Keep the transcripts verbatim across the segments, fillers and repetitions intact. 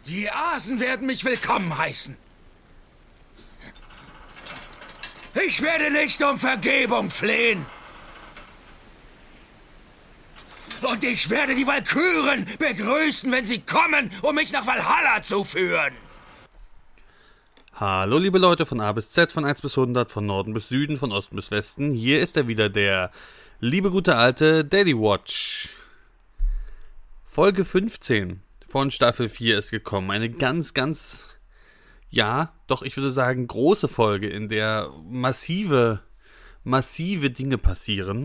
Die Asen werden mich willkommen heißen. Ich werde nicht um Vergebung flehen. Und ich werde die Walküren begrüßen, wenn sie kommen, um mich nach Valhalla zu führen. Hallo liebe Leute von A bis Z, von eins bis hundert, von Norden bis Süden, von Osten bis Westen. Hier ist er wieder, der liebe gute alte Daily Watch. Folge fünfzehn von Staffel vier ist gekommen. Eine ganz, ganz, ja, doch ich würde sagen große Folge, in der massive, massive Dinge passieren.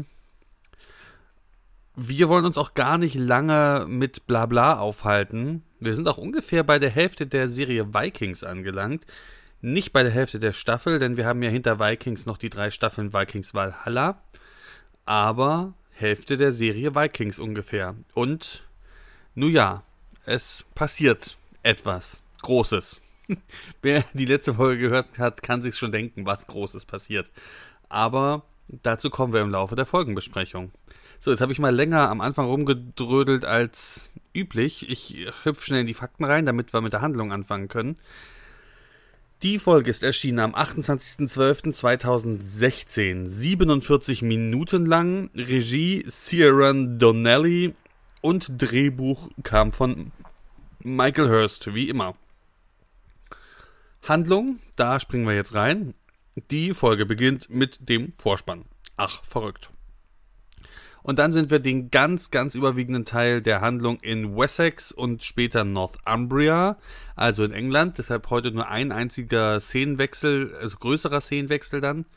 Wir wollen uns auch gar nicht lange mit Blabla aufhalten. Wir sind auch ungefähr bei der Hälfte der Serie Vikings angelangt. Nicht bei der Hälfte der Staffel, denn wir haben ja hinter Vikings noch die drei Staffeln Vikings Valhalla. Aber Hälfte der Serie Vikings ungefähr. Und, nun ja, es passiert etwas Großes. Wer die letzte Folge gehört hat, kann sich schon denken, was Großes passiert. Aber dazu kommen wir im Laufe der Folgenbesprechung. So, jetzt habe ich mal länger am Anfang rumgedrödelt als üblich. Ich hüpfe schnell in die Fakten rein, damit wir mit der Handlung anfangen können. Die Folge ist erschienen am achtundzwanzigster zwölfter zweitausendsechzehn, siebenundvierzig Minuten lang, Regie Ciaran Donnelly und Drehbuch kam von Michael Hurst, wie immer. Handlung, da springen wir jetzt rein. Die Folge beginnt mit dem Vorspann. Ach, verrückt. Und dann sind wir den ganz, ganz überwiegenden Teil der Handlung in Wessex und später Northumbria, also in England. Deshalb heute nur ein einziger Szenenwechsel, also größerer Szenenwechsel dann.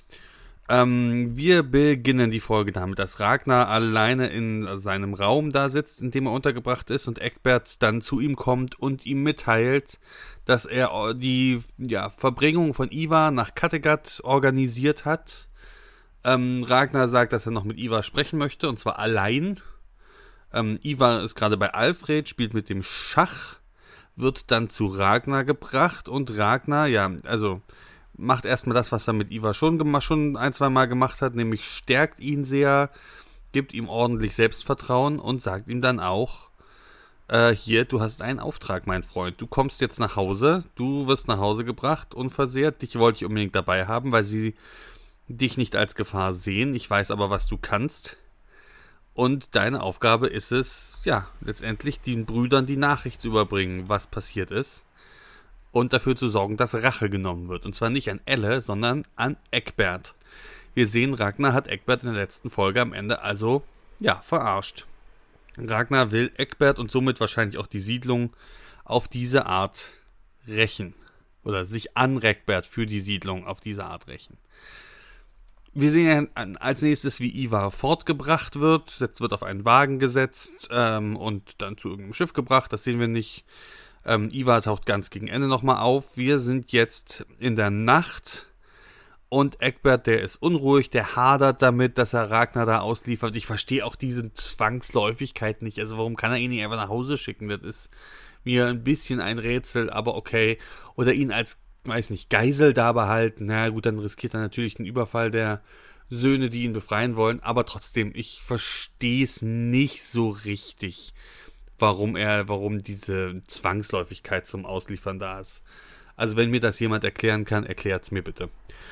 Ähm, wir beginnen die Folge damit, dass Ragnar alleine in seinem Raum da sitzt, in dem er untergebracht ist, und Egbert dann zu ihm kommt und ihm mitteilt, dass er die ja, Verbringung von Ivar nach Kattegat organisiert hat. Ähm, Ragnar sagt, dass er noch mit Ivar sprechen möchte, und zwar allein. Ähm, Ivar ist gerade bei Alfred, spielt mit dem Schach, wird dann zu Ragnar gebracht, und Ragnar, ja, also macht erstmal das, was er mit Ivar schon, gemacht, schon ein, zwei Mal gemacht hat, nämlich stärkt ihn sehr, gibt ihm ordentlich Selbstvertrauen und sagt ihm dann auch, äh, hier, du hast einen Auftrag, mein Freund, du kommst jetzt nach Hause, du wirst nach Hause gebracht, unversehrt, dich wollte ich unbedingt dabei haben, weil sie dich nicht als Gefahr sehen. Ich weiß aber, was du kannst. Und deine Aufgabe ist es, ja, letztendlich den Brüdern die Nachricht zu überbringen, was passiert ist. Und dafür zu sorgen, dass Rache genommen wird. Und zwar nicht an Elle, sondern an Egbert. Wir sehen, Ragnar hat Egbert in der letzten Folge am Ende also, ja, verarscht. Ragnar will Egbert und somit wahrscheinlich auch die Siedlung auf diese Art rächen. Oder sich an Egbert für die Siedlung auf diese Art rächen. Wir sehen ja als nächstes, wie Ivar fortgebracht wird. Jetzt wird auf einen Wagen gesetzt ähm, und dann zu irgendeinem Schiff gebracht. Das sehen wir nicht. Ähm, Ivar taucht ganz gegen Ende nochmal auf. Wir sind jetzt in der Nacht. Und Egbert, der ist unruhig, der hadert damit, dass er Ragnar da ausliefert. Ich verstehe auch diese Zwangsläufigkeit nicht. Also warum kann er ihn nicht einfach nach Hause schicken? Das ist mir ein bisschen ein Rätsel, aber okay. Oder ihn als weiß nicht, Geisel da behalten. Na gut, dann riskiert er natürlich den Überfall der Söhne, die ihn befreien wollen. Aber trotzdem, ich verstehe es nicht so richtig, warum er, warum diese Zwangsläufigkeit zum Ausliefern da ist. Also wenn mir das jemand erklären kann, erklärt es mir bitte.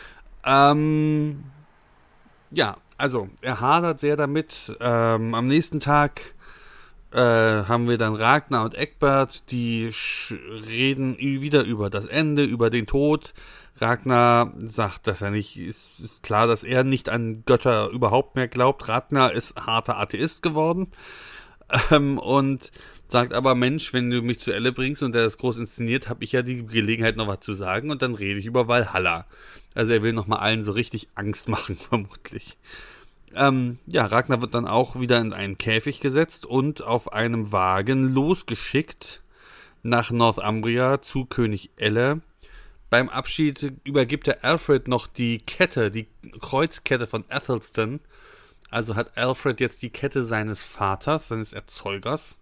Ähm, ja, also er hadert sehr damit. Ähm, am nächsten Tag Äh, haben wir dann Ragnar und Egbert, die sch- reden wieder über das Ende, über den Tod. Ragnar sagt, dass er nicht, ist, ist klar, dass er nicht an Götter überhaupt mehr glaubt. Ragnar ist harter Atheist geworden ähm, und sagt aber, Mensch, wenn du mich zu Elle bringst und der das groß inszeniert, habe ich ja die Gelegenheit, noch was zu sagen, und dann rede ich über Valhalla. Also er will nochmal allen so richtig Angst machen, vermutlich. Ähm, ja, Ragnar wird dann auch wieder in einen Käfig gesetzt und auf einem Wagen losgeschickt nach Northumbria zu König Elle. Beim Abschied übergibt er Alfred noch die Kette, die Kreuzkette von Athelstan. Also hat Alfred jetzt die Kette seines Vaters, seines Erzeugers.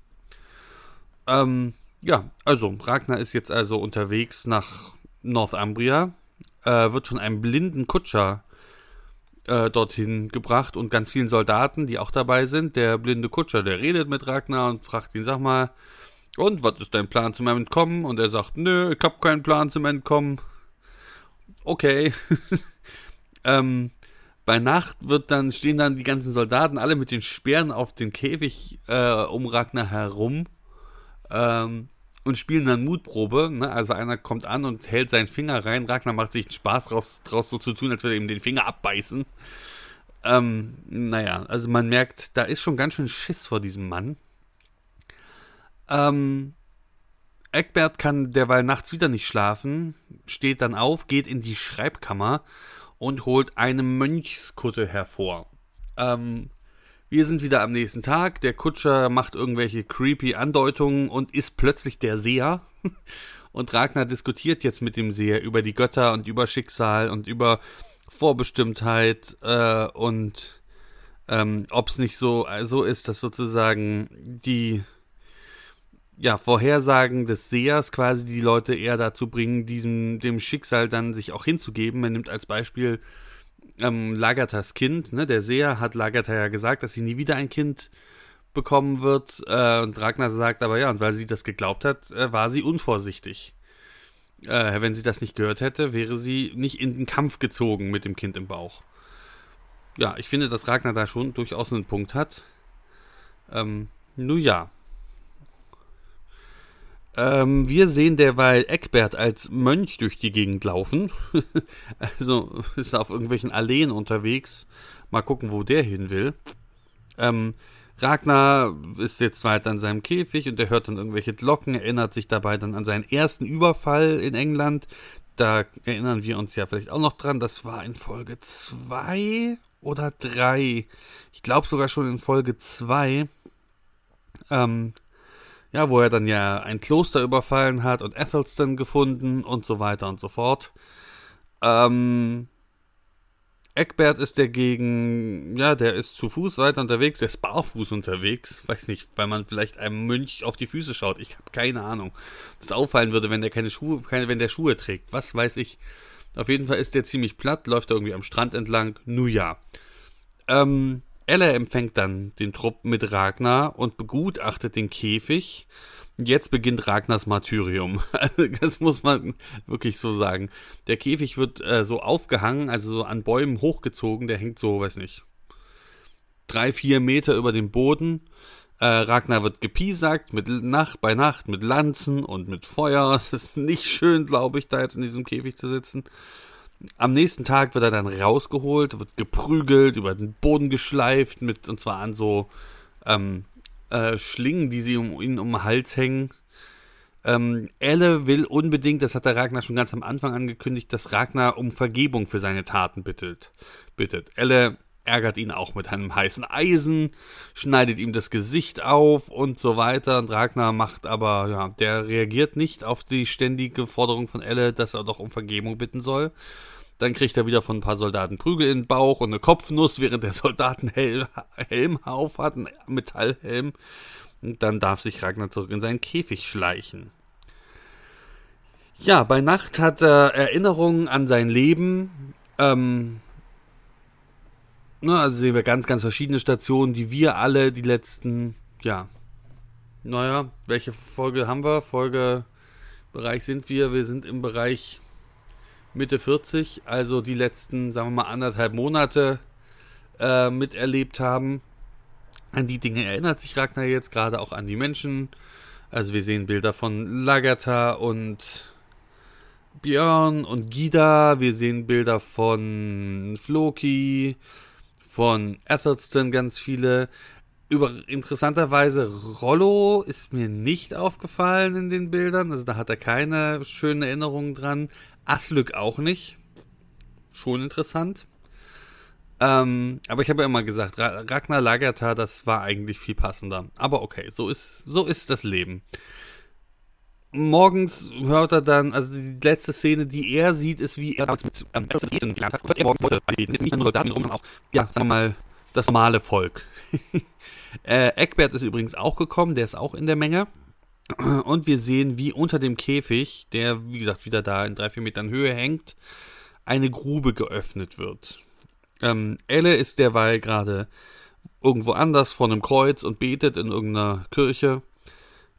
Ähm, ja, also Ragnar ist jetzt also unterwegs nach Northumbria, äh, wird von einem blinden Kutscher äh, dorthin gebracht und ganz vielen Soldaten, die auch dabei sind. Der blinde Kutscher, der redet mit Ragnar und fragt ihn, sag mal, Und, was ist dein Plan zum Entkommen? Und er sagt, nö, ich hab keinen Plan zum Entkommen. Okay. ähm, bei Nacht wird dann, stehen dann die ganzen Soldaten alle mit den Speeren auf den Käfig äh, um Ragnar herum ähm, und spielen dann Mutprobe. Ne? Also einer kommt an und hält seinen Finger rein. Ragnar macht sich einen Spaß draus, draus so zu tun, als würde er ihm den Finger abbeißen. Ähm, naja, also man merkt, da ist schon ganz schön Schiss vor diesem Mann. Ähm, Egbert kann derweil nachts wieder nicht schlafen, steht dann auf, geht in die Schreibkammer und holt eine Mönchskutte hervor. Ähm, wir sind wieder am nächsten Tag, der Kutscher macht irgendwelche creepy Andeutungen und ist plötzlich der Seher. Und Ragnar diskutiert jetzt mit dem Seher über die Götter und über Schicksal und über Vorbestimmtheit äh, und ähm, ob es nicht so, so ist, dass sozusagen die ja, Vorhersagen des Sehers quasi die Leute eher dazu bringen, diesem, dem Schicksal dann sich auch hinzugeben. Man nimmt als Beispiel ähm, Lagathas Kind. Ne? Der Seher hat Lagatha ja gesagt, dass sie nie wieder ein Kind bekommen wird. Äh, und Ragnar sagt aber, ja, und weil sie das geglaubt hat, äh, war sie unvorsichtig. Äh, wenn sie das nicht gehört hätte, wäre sie nicht in den Kampf gezogen mit dem Kind im Bauch. Ja, ich finde, dass Ragnar da schon durchaus einen Punkt hat. Ähm, nun ja. Ähm, wir sehen derweil Egbert als Mönch durch die Gegend laufen. Also ist er auf irgendwelchen Alleen unterwegs. Mal gucken, wo der hin will. Ähm, Ragnar ist jetzt weiter in seinem Käfig und er hört dann irgendwelche Glocken, erinnert sich dabei dann an seinen ersten Überfall in England. Da erinnern wir uns ja vielleicht auch noch dran. Das war in Folge zwei oder drei. Ich glaube sogar schon in Folge zwei. Ähm... Ja, wo er dann ja ein Kloster überfallen hat und Athelstan gefunden und so weiter und so fort. Ähm, Egbert ist dagegen, ja, der ist zu Fuß weiter unterwegs, der ist barfuß unterwegs. Weiß nicht, weil man vielleicht einem Mönch auf die Füße schaut. Ich habe keine Ahnung. Das auffallen würde, wenn der keine Schuhe, keine, wenn der Schuhe trägt. Was weiß ich. Auf jeden Fall ist der ziemlich platt, läuft irgendwie am Strand entlang. Nu ja. Ähm, Elle empfängt dann den Trupp mit Ragnar und begutachtet den Käfig. Jetzt beginnt Ragnars Martyrium. Das muss man wirklich so sagen. Der Käfig wird äh, so aufgehangen, also so an Bäumen hochgezogen. Der hängt so, weiß nicht, drei, vier Meter über dem Boden. Äh, Ragnar wird gepiesackt mit Nacht bei Nacht mit Lanzen und mit Feuer. Es ist nicht schön, glaube ich, da jetzt in diesem Käfig zu sitzen. Am nächsten Tag wird er dann rausgeholt, wird geprügelt, über den Boden geschleift, mit, und zwar an so ähm, äh, Schlingen, die sie um ihn um den Hals hängen. Ähm, Elle will unbedingt, das hat der Ragnar schon ganz am Anfang angekündigt, dass Ragnar um Vergebung für seine Taten bittet. bittet. Elle ärgert ihn auch mit einem heißen Eisen, schneidet ihm das Gesicht auf und so weiter. Und Ragnar macht aber, ja, der reagiert nicht auf die ständige Forderung von Elle, dass er doch um Vergebung bitten soll. Dann kriegt er wieder von ein paar Soldaten Prügel in den Bauch und eine Kopfnuss, während der Soldat einen Hel- Helm auf hat, einen Metallhelm. Und dann darf sich Ragnar zurück in seinen Käfig schleichen. Ja, bei Nacht hat er Erinnerungen an sein Leben. Ähm, ne, also sehen wir ganz, ganz verschiedene Stationen, die wir alle die letzten, ja, naja, welche Folge haben wir? Folge, Bereich sind wir? Wir sind im Bereich Mitte vierzig, also die letzten, sagen wir mal, anderthalb Monate äh, miterlebt haben. An die Dinge erinnert sich Ragnar jetzt, gerade auch an die Menschen. Also wir sehen Bilder von Lagatha und Björn und Gyda. Wir sehen Bilder von Floki, von Athelstan, ganz viele. Über, interessanterweise, Rollo ist mir nicht aufgefallen in den Bildern. Also da hat er keine schönen Erinnerungen dran. Aslak auch nicht. Schon interessant. Ähm, aber ich habe ja immer gesagt, Ra- Ragnar Lagatha, das war eigentlich viel passender. Aber okay, so ist, so ist das Leben. Morgens hört er dann, also die letzte Szene, die er sieht, ist, wie er mit ähm, gelernt hat. Hört er morgens heute reden. Ist nicht nur Soldaten rum, sondern auch, ja, sagen wir mal, das normale Volk. äh, Egbert ist übrigens auch gekommen, der ist auch in der Menge. Und wir sehen, wie unter dem Käfig, der, wie gesagt, wieder da in drei, vier Metern Höhe hängt, eine Grube geöffnet wird. Ähm, Elle ist derweil gerade irgendwo anders vor einem Kreuz und betet in irgendeiner Kirche.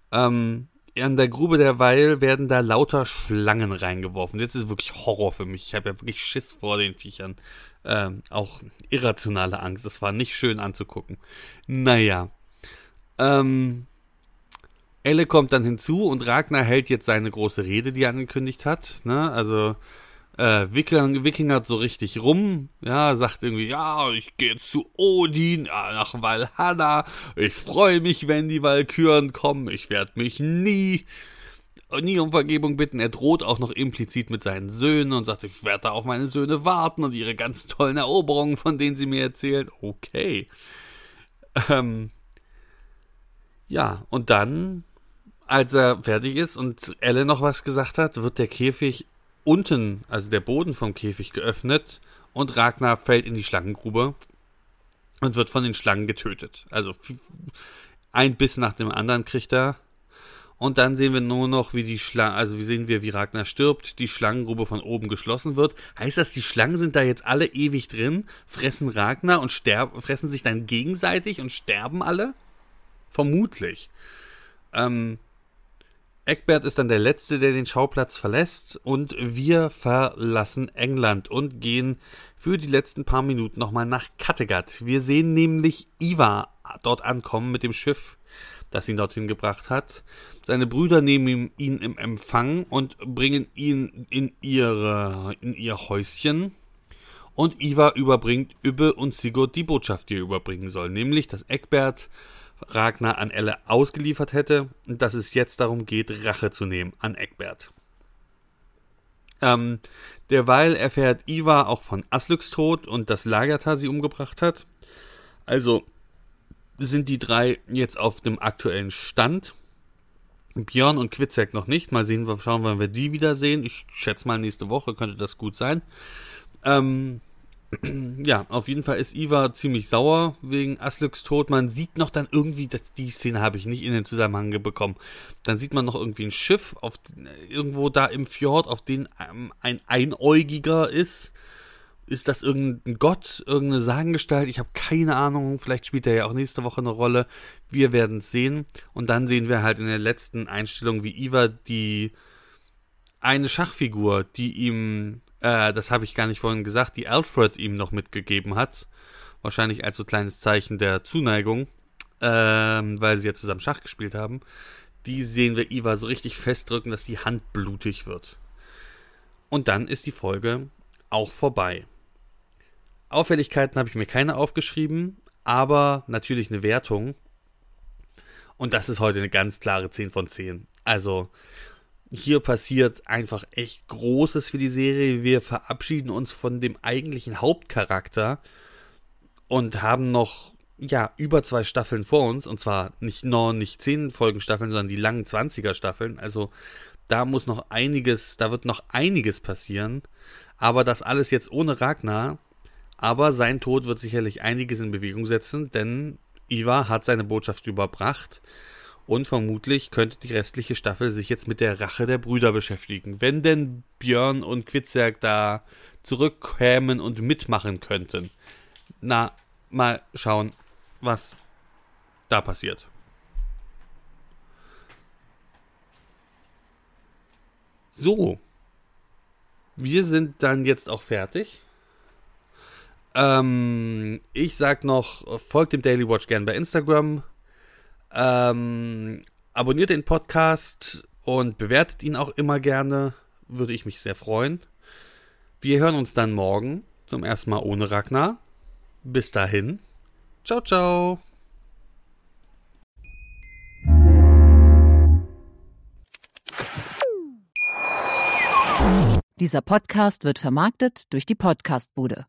Ähm, an der Grube derweil werden da lauter Schlangen reingeworfen. Jetzt ist wirklich Horror für mich. Ich habe ja wirklich Schiss vor den Viechern. Ähm, auch irrationale Angst. Das war nicht schön anzugucken. Naja. Ähm, Elle kommt dann hinzu und Ragnar hält jetzt seine große Rede, die er angekündigt hat. Ne? Also äh, Wikinger, Wikinger so richtig rum. Ja, sagt irgendwie, ja, ich gehe jetzt zu Odin, ja, nach Valhalla. Ich freue mich, wenn die Walküren kommen. Ich werde mich nie, nie um Vergebung bitten. Er droht auch noch implizit mit seinen Söhnen und sagt, ich werde da auf meine Söhne warten und ihre ganz tollen Eroberungen, von denen sie mir erzählen. Okay. Ähm, ja, und dann, als er fertig ist und Elle noch was gesagt hat, wird der Käfig unten, also der Boden vom Käfig, geöffnet und Ragnar fällt in die Schlangengrube und wird von den Schlangen getötet. Also ein Biss nach dem anderen kriegt er. Und dann sehen wir nur noch, wie die Schlange, also wie sehen wir, wie Ragnar stirbt, die Schlangengrube von oben geschlossen wird. Heißt das, die Schlangen sind da jetzt alle ewig drin, fressen Ragnar und sterben, fressen sich dann gegenseitig und sterben alle? Vermutlich. Ähm, Egbert ist dann der Letzte, der den Schauplatz verlässt und wir verlassen England und gehen für die letzten paar Minuten nochmal nach Kattegat. Wir sehen nämlich Ivar dort ankommen mit dem Schiff, das ihn dorthin gebracht hat. Seine Brüder nehmen ihn im Empfang und bringen ihn in, ihre, in ihr Häuschen. Und Ivar überbringt Ubbe und Sigurd die Botschaft, die er überbringen soll, nämlich, dass Egbert Ragnar an Elle ausgeliefert hätte und dass es jetzt darum geht, Rache zu nehmen an Egbert. Ähm, derweil erfährt Ivar auch von Aslaks Tod und dass Lagertha sie umgebracht hat. Also sind die drei jetzt auf dem aktuellen Stand. Björn und Kvitzek noch nicht. Mal sehen, schauen wir, wann wir die wiedersehen. Ich schätze mal, nächste Woche könnte das gut sein. Ähm, Ja, auf jeden Fall ist Ivar ziemlich sauer wegen Aslaks Tod. Man sieht noch dann irgendwie, das, die Szene habe ich nicht in den Zusammenhang bekommen. Dann sieht man noch irgendwie ein Schiff auf, irgendwo da im Fjord, auf dem ähm, ein Einäugiger ist. Ist das irgendein Gott, irgendeine Sagengestalt? Ich habe keine Ahnung. Vielleicht spielt er ja auch nächste Woche eine Rolle. Wir werden es sehen. Und dann sehen wir halt in der letzten Einstellung, wie Ivar die eine Schachfigur, die ihm Äh, das habe ich gar nicht vorhin gesagt, die Alfred ihm noch mitgegeben hat. Wahrscheinlich als so kleines Zeichen der Zuneigung, ähm, weil sie ja zusammen Schach gespielt haben. Die sehen wir Ivar so richtig festdrücken, dass die Hand blutig wird. Und dann ist die Folge auch vorbei. Auffälligkeiten habe ich mir keine aufgeschrieben, aber natürlich eine Wertung. Und das ist heute eine ganz klare zehn von zehn. Also hier passiert einfach echt Großes für die Serie. Wir verabschieden uns von dem eigentlichen Hauptcharakter und haben noch, ja, über zwei Staffeln vor uns. Und zwar nicht nur nicht zehn Folgen Staffeln, sondern die langen zwanziger Staffeln. Also da muss noch einiges, da wird noch einiges passieren. Aber das alles jetzt ohne Ragnar. Aber sein Tod wird sicherlich einiges in Bewegung setzen, denn Ivar hat seine Botschaft überbracht. Und vermutlich könnte die restliche Staffel sich jetzt mit der Rache der Brüder beschäftigen. Wenn denn Björn und Kvitzek da zurückkämen und mitmachen könnten. Na, mal schauen, was da passiert. So. Wir sind dann jetzt auch fertig. Ähm, ich sag noch, folgt dem Daily Watch gern bei Instagram. Ähm, abonniert den Podcast und bewertet ihn auch immer gerne. Würde ich mich sehr freuen. Wir hören uns dann morgen zum ersten Mal ohne Ragnar. Bis dahin. Ciao, ciao. Dieser Podcast wird vermarktet durch die Podcastbude.